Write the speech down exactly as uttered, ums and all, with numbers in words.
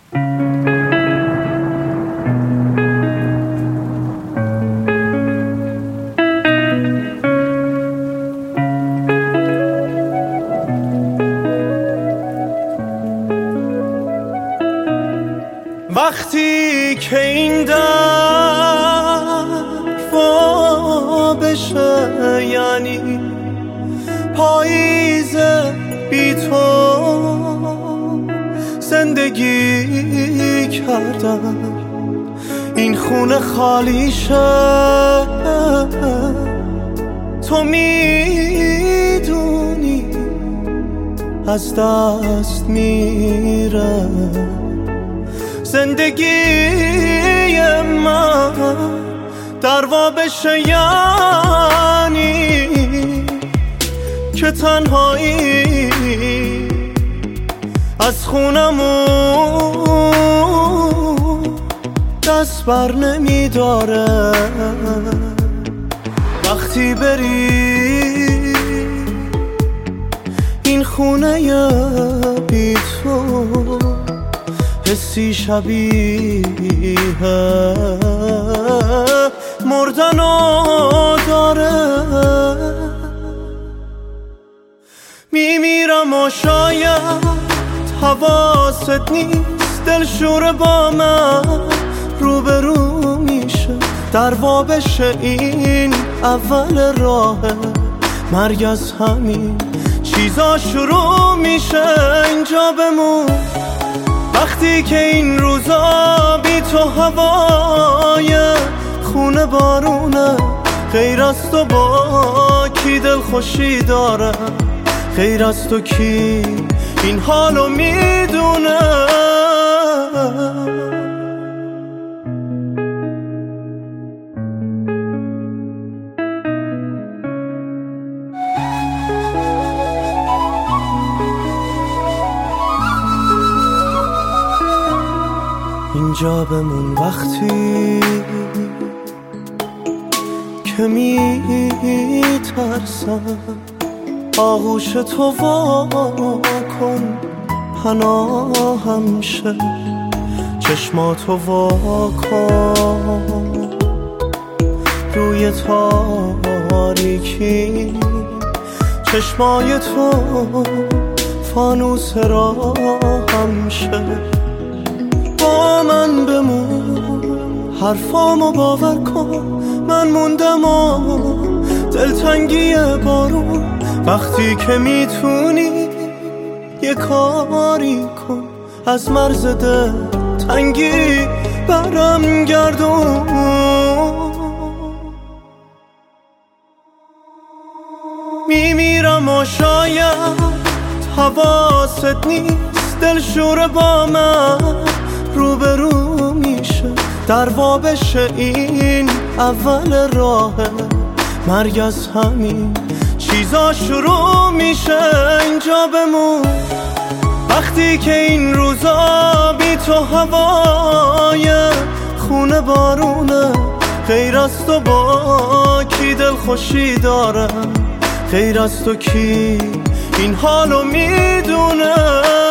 وقتی که این در وا بشه، یعنی پاییز بی تو زندگی کردم، این خونه خالی شه. تو میدونی از دست میره زندگی من در وا بشه، یعنی که تنهایی از خونمون دست بر نمی داره. وقتی بری این خونه بی تو حسی شبیه مردنو داره. میمیرم و شاید حواست نیست، دلشوره با من روبرو میشه، در وا بشه این اول راه مرگ، از همین چیزا شروع میشه. اینجا بمون وقتی که این روزا بی تو هوای خونه بارونه، غیر از تو با کی دل خوشی داره؟ غیر از تو کی این حالو میدونه؟ اینجا بمون وقتی که میترسم، آغوش تو وا کن پناهم شه، چشماتو وا کن روی تاریکی، چشمای تو فانوس راهم شه. با من بمون حرفامو باور کن، من موندم و دلتنگی بارون. وقتی که میتونی یه کاری کن، از مرز دل تنگی برم گردون. میمیرم و شاید حواست نیست، دلشوره با من روبرو میشه، در وا بشه این اول راه مرگ، از همین چیزا شروع میشه. اینجا بمون وقتی که این روزا بی تو هوای خونه بارونه، غیر از تو با کی دل خوشی داره؟ غیر از تو کی این حالو میدونه؟